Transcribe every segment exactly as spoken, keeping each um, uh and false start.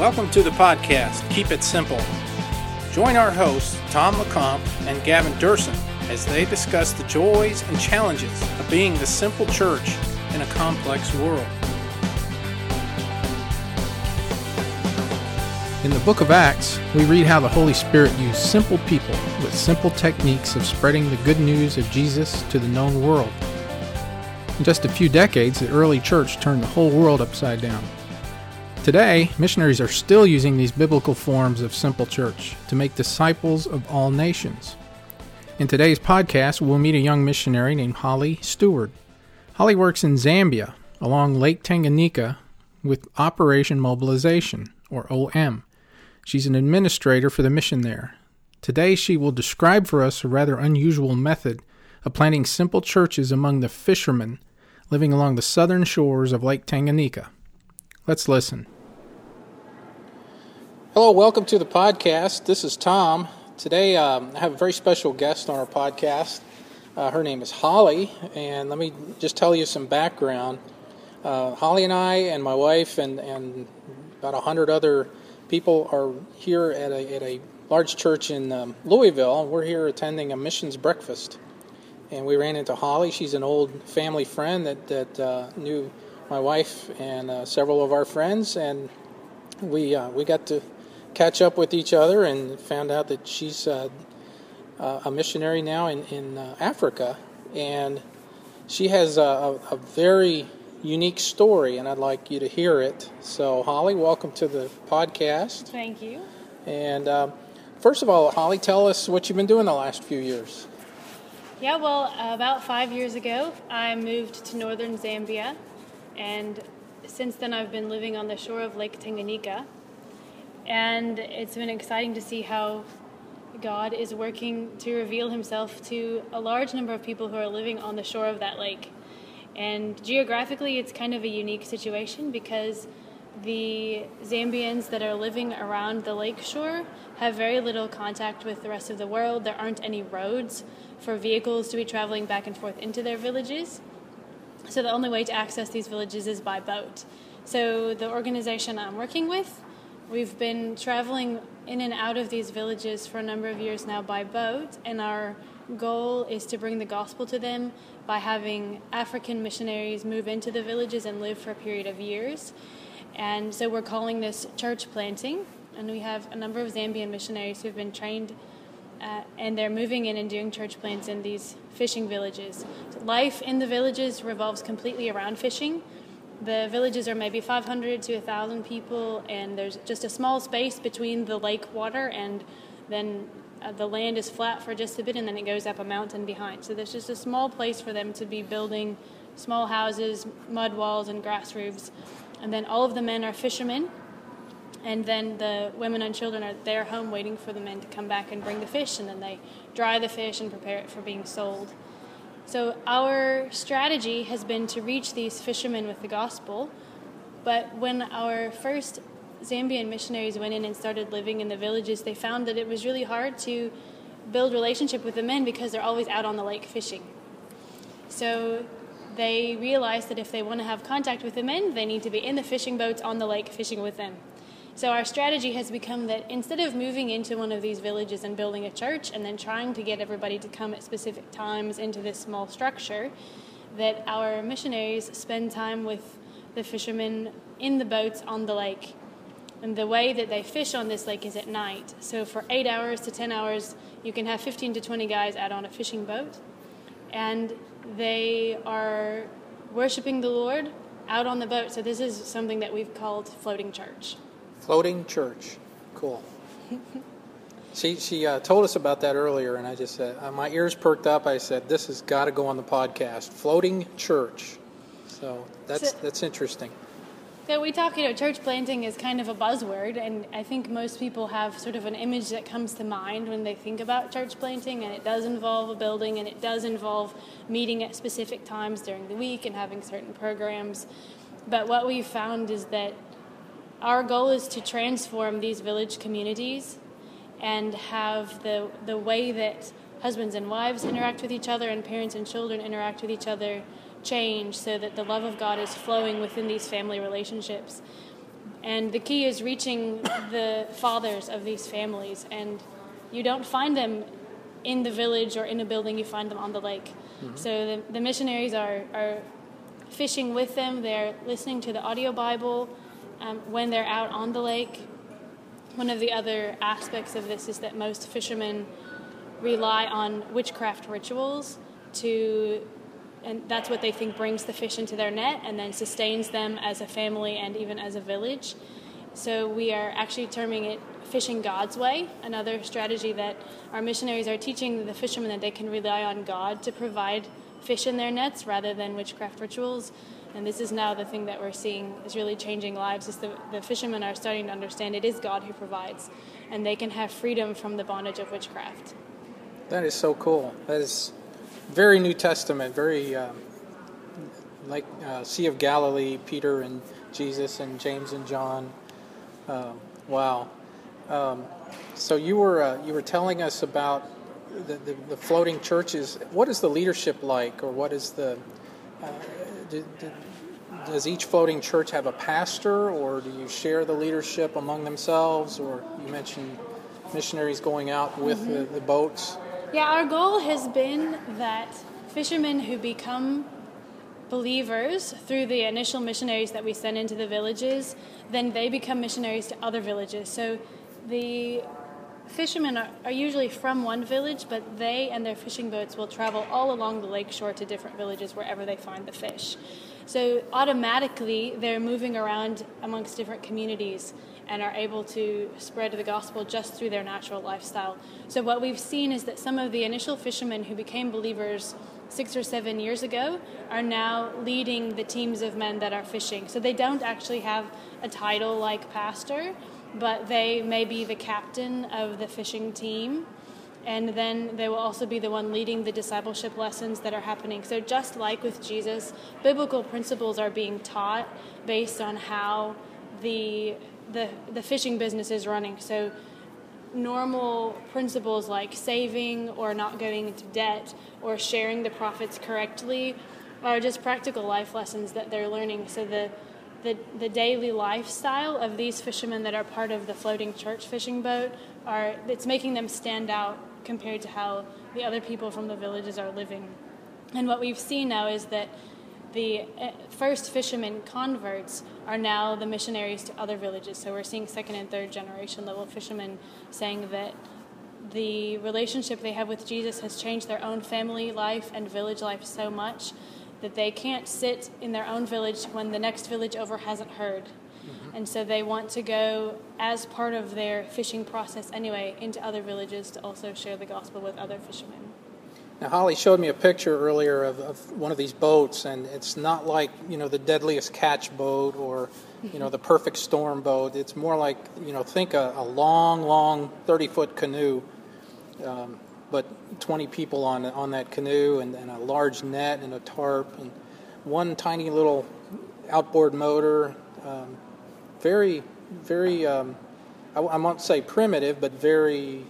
Welcome to the podcast, Keep It Simple. Join our hosts, Tom LeCompte and Gavin Durson, as they discuss the joys and challenges of being the simple church in a complex world. In the book of Acts, we read how the Holy Spirit used simple people with simple techniques of spreading the good news of Jesus to the known world. In just a few decades, the early church turned the whole world upside down. Today, missionaries are still using these biblical forms of simple church to make disciples of all nations. In today's podcast, we'll meet a young missionary named Holly Stewart. Holly works in Zambia along Lake Tanganyika with Operation Mobilization, or O M. She's an administrator for the mission there. Today, she will describe for us a rather unusual method of planting simple churches among the fishermen living along the southern shores of Lake Tanganyika. Let's listen. Hello, welcome to the podcast. This is Tom. Today, um, I have a very special guest on our podcast. Uh, her name is Holly, and let me just tell you some background. Uh, Holly and I and my wife and, and about a hundred other people are here at a, at a large church in um, Louisville. We're here attending a missions breakfast, and we ran into Holly. She's an old family friend that, that uh, knew my wife and uh, several of our friends, and we uh, we got to catch up with each other and found out that she's uh, uh, a missionary now in, in uh, Africa, and she has a, a, a very unique story, and I'd like you to hear it. So, Holly, welcome to the podcast. Thank you. And uh, first of all, Holly, tell us what you've been doing the last few years. Yeah, well, uh, about five years ago, I moved to northern Zambia, and since then I've been living on the shore of Lake Tanganyika. And it's been exciting to see how God is working to reveal himself to a large number of people who are living on the shore of that lake. And geographically, it's kind of a unique situation because the Zambians that are living around the lake shore have very little contact with the rest of the world. There aren't any roads for vehicles to be traveling back and forth into their villages. So the only way to access these villages is by boat. So the organization I'm working with, we've been traveling in and out of these villages for a number of years now by boat, and our goal is to bring the gospel to them by having African missionaries move into the villages and live for a period of years. And so we're calling this church planting, and we have a number of Zambian missionaries who've been trained uh, and they're moving in and doing church plants in these fishing villages. So life in the villages revolves completely around fishing. The villages are maybe five hundred to one thousand people, and there's just a small space between the lake water, and then uh, the land is flat for just a bit, and then it goes up a mountain behind. So there's just a small place for them to be building small houses, mud walls, and grass roofs. And then all of the men are fishermen, and then the women and children are there home waiting for the men to come back and bring the fish, and then they dry the fish and prepare it for being sold. So our strategy has been to reach these fishermen with the gospel, but when our first Zambian missionaries went in and started living in the villages, they found that it was really hard to build relationship with the men because they're always out on the lake fishing. So they realized that if they want to have contact with the men, they need to be in the fishing boats on the lake fishing with them. So our strategy has become that instead of moving into one of these villages and building a church and then trying to get everybody to come at specific times into this small structure, that our missionaries spend time with the fishermen in the boats on the lake. And the way that they fish on this lake is at night. So for eight hours to ten hours, you can have fifteen to twenty guys out on a fishing boat. And they are worshiping the Lord out on the boat. So this is something that we've called floating church. Floating church. Cool. she she uh, told us about that earlier, and I just said, uh, my ears perked up. I said, this has got to go on the podcast. Floating church. So that's so, that's interesting. So we talk, you know, church planting is kind of a buzzword, and I think most people have sort of an image that comes to mind when they think about church planting, and it does involve a building, and it does involve meeting at specific times during the week and having certain programs. But what we've found is that our goal is to transform these village communities and have the the way that husbands and wives interact with each other and parents and children interact with each other change so that the love of God is flowing within these family relationships. And the key is reaching the fathers of these families. And you don't find them in the village or in a building, you find them on the lake. Mm-hmm. So the, the missionaries are, are fishing with them. They're listening to the audio Bible um, when they're out on the lake. One of the other aspects of this is that most fishermen rely on witchcraft rituals to, and that's what they think brings the fish into their net and then sustains them as a family and even as a village. So we are actually terming it fishing God's way, another strategy that our missionaries are teaching the fishermen that they can rely on God to provide fish in their nets rather than witchcraft rituals. And this is now the thing that we're seeing is really changing lives, is the, the fishermen are starting to understand it is God who provides, and they can have freedom from the bondage of witchcraft. That is so cool. That is very New Testament, very um, like uh, Sea of Galilee, Peter and Jesus and James and John. Uh, wow. Um, so you were uh, you were telling us about the, the, the floating churches. What is the leadership like, or what is the uh, do, do, does each floating church have a pastor, or do you share the leadership among themselves? Or you mentioned missionaries going out with mm-hmm. the, the boats. Yeah, our goal has been that fishermen who become believers through the initial missionaries that we send into the villages, then they become missionaries to other villages. So the fishermen are, are usually from one village, but they and their fishing boats will travel all along the lake shore to different villages wherever they find the fish. So automatically they're moving around amongst different communities and are able to spread the gospel just through their natural lifestyle. So what we've seen is that some of the initial fishermen who became believers six or seven years ago are now leading the teams of men that are fishing. So they don't actually have a title like pastor, but they may be the captain of the fishing team, and then they will also be the one leading the discipleship lessons that are happening. So just like with Jesus, biblical principles are being taught based on how the the, the fishing business is running. So normal principles like saving or not getting into debt or sharing the profits correctly are just practical life lessons that they're learning. So the The, the daily lifestyle of these fishermen that are part of the floating church fishing boat, are it's making them stand out compared to how the other people from the villages are living. And what we've seen now is that the first fishermen converts are now the missionaries to other villages. So we're seeing second and third generation level fishermen saying that the relationship they have with Jesus has changed their own family life and village life so much that they can't sit in their own village when the next village over hasn't heard. Mm-hmm. And so they want to go, as part of their fishing process anyway, into other villages to also share the gospel with other fishermen. Now, Holly showed me a picture earlier of, of one of these boats, and it's not like, you know, the deadliest catch boat or, you know, the perfect storm boat. It's more like, you know, think a, a long, long thirty-foot canoe, um, but twenty people on on that canoe, and, and a large net and a tarp and one tiny little outboard motor. Um, very, very, um, I, I won't say primitive, but very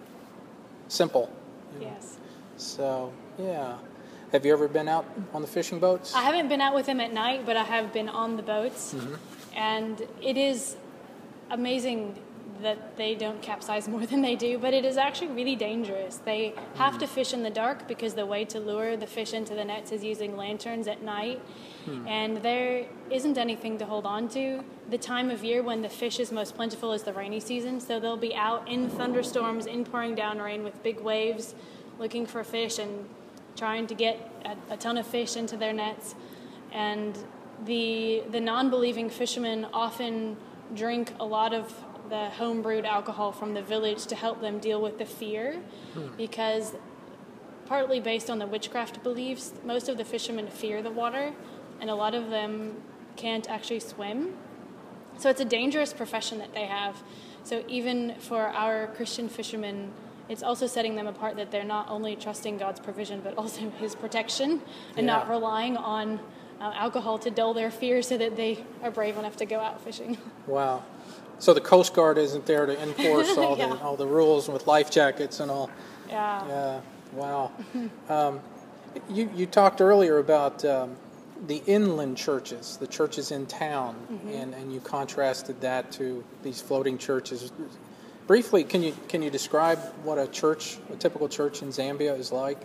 simple. You know? Yes. So, yeah. Have you ever been out on the fishing boats? I haven't been out with them at night, but I have been on the boats. Mm-hmm. And it is amazing that they don't capsize more than they do, but it is actually really dangerous. They have mm. to fish in the dark because the way to lure the fish into the nets is using lanterns at night, mm. and there isn't anything to hold on to. The time of year when the fish is most plentiful is the rainy season, so they'll be out in thunderstorms, in pouring down rain with big waves, looking for fish and trying to get a, a ton of fish into their nets. And the the non-believing fishermen often drink a lot of the home-brewed alcohol from the village to help them deal with the fear, hmm. because partly based on the witchcraft beliefs, most of the fishermen fear the water, and a lot of them can't actually swim. So it's a dangerous profession that they have. So even for our Christian fishermen, it's also setting them apart that they're not only trusting God's provision, but also His protection, and yeah. not relying on uh, alcohol to dull their fear so that they are brave enough to go out fishing. Wow. So the Coast Guard isn't there to enforce all yeah. the all the rules with life jackets and all. Yeah. Yeah. Wow. um, you you talked earlier about um, the inland churches, the churches in town, Mm-hmm. and, and you contrasted that to these floating churches. Briefly, can you can you describe what a church, a typical church in Zambia is like?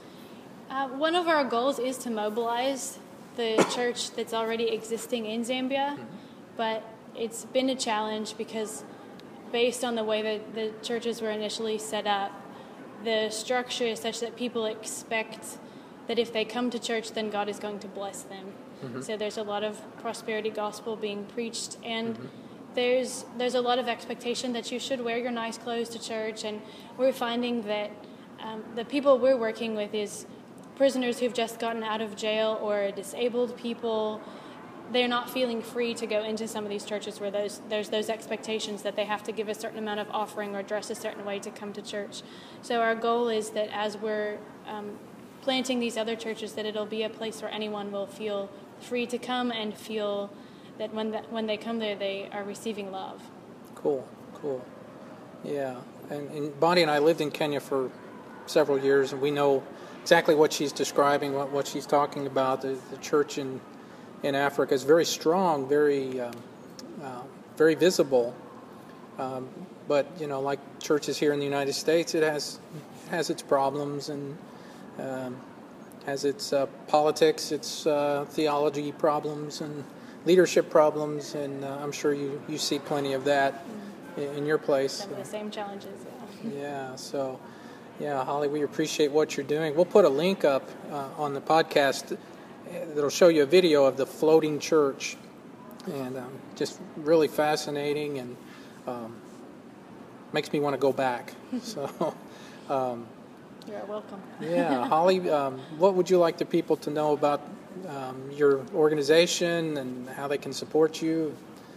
Uh, one of our goals is to mobilize the church that's already existing in Zambia, mm-hmm. but it's been a challenge because based on the way that the churches were initially set up, the structure is such that people expect that if they come to church, then God is going to bless them. Mm-hmm. So there's a lot of prosperity gospel being preached, and mm-hmm. there's there's a lot of expectation that you should wear your nice clothes to church, and we're finding that um, the people we're working with is prisoners who've just gotten out of jail or disabled people. They're not feeling free to go into some of these churches where those, there's those expectations that they have to give a certain amount of offering or dress a certain way to come to church. So our goal is that as we're um, planting these other churches, that it'll be a place where anyone will feel free to come and feel that when the, when they come there, they are receiving love. Cool, cool. Yeah, and, and Bonnie and I lived in Kenya for several years, and we know exactly what she's describing, what, what she's talking about. The, the church in in Africa is very strong, very um, uh, very visible. Um, but you know, like churches here in the United States, it has it has its problems and um, has its uh, politics, its uh, theology problems, and leadership problems. And uh, I'm sure you, you see plenty of that mm-hmm. in, in your place. Some of the same challenges. Yeah. Yeah. So. Yeah, Holly, we appreciate what you're doing. We'll put a link up uh, on the podcast that'll show you a video of the floating church, and um, just really fascinating, and um, makes me want to go back. So, um, you're welcome. Yeah, Holly, um, what would you like the people to know about um, your organization and how they can support you?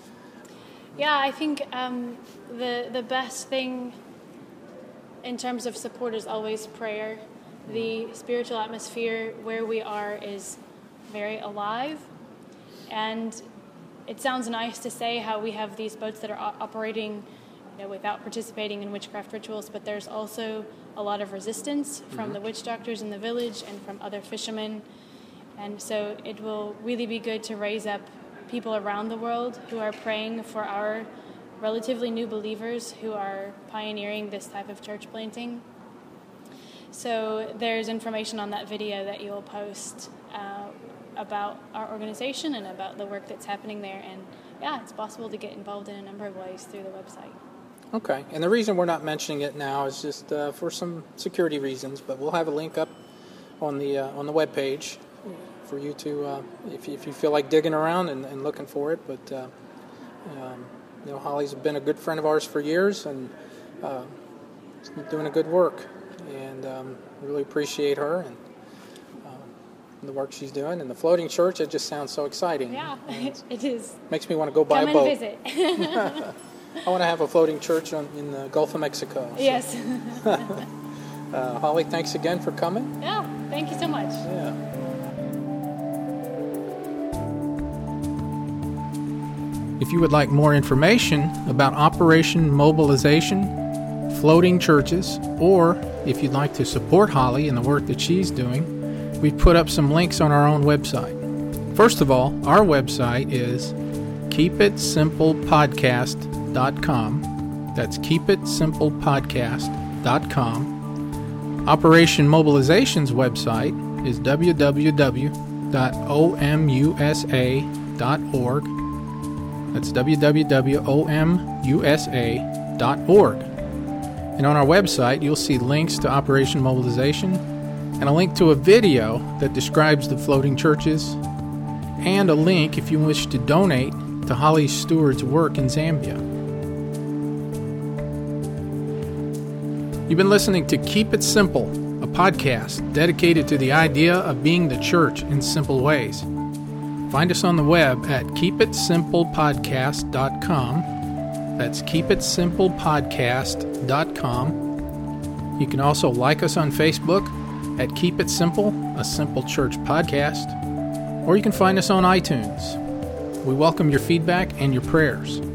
Yeah, I think um, the the best thing in terms of support is always prayer. The spiritual atmosphere where we are is very alive, and it sounds nice to say how we have these boats that are operating, you know, without participating in witchcraft rituals, but there's also a lot of resistance from mm-hmm. the witch doctors in the village and from other fishermen, and so it will really be good to raise up people around the world who are praying for our relatively new believers who are pioneering this type of church planting. So there's information on that video that you'll post uh, about our organization and about the work that's happening there. And yeah, it's possible to get involved in a number of ways through the website. Okay, and the reason we're not mentioning it now is just uh, for some security reasons, but we'll have a link up on the uh, on the webpage for you to, uh, if, you, if you feel like digging around and, and looking for it. But uh, um, You know, Holly's been a good friend of ours for years, and uh, doing a good work, and um, really appreciate her and um, the work she's doing. And the floating church, it just sounds so exciting. Yeah, it is. Makes me want to go buy Come a boat. and visit. I want to have a floating church on, in the Gulf of Mexico. So. Yes. uh, Holly, thanks again for coming. Yeah, thank you so much. Yeah. If you would like more information about Operation Mobilization, floating churches, or if you'd like to support Holly in the work that she's doing, we've put up some links on our own website. First of all, our website is keep it simple podcast dot com. That's keep it simple podcast dot com. Operation Mobilization's website is w w w dot o m u s a dot org. That's w w w dot o m u s a dot org. And on our website, you'll see links to Operation Mobilization and a link to a video that describes the floating churches, and a link if you wish to donate to Holly Stewart's work in Zambia. You've been listening to Keep It Simple, a podcast dedicated to the idea of being the church in simple ways. Find us on the web at keep it simple podcast dot com. That's keep it simple podcast dot com. You can also like us on Facebook at Keep It Simple, a Simple Church podcast, or you can find us on iTunes. We welcome your feedback and your prayers.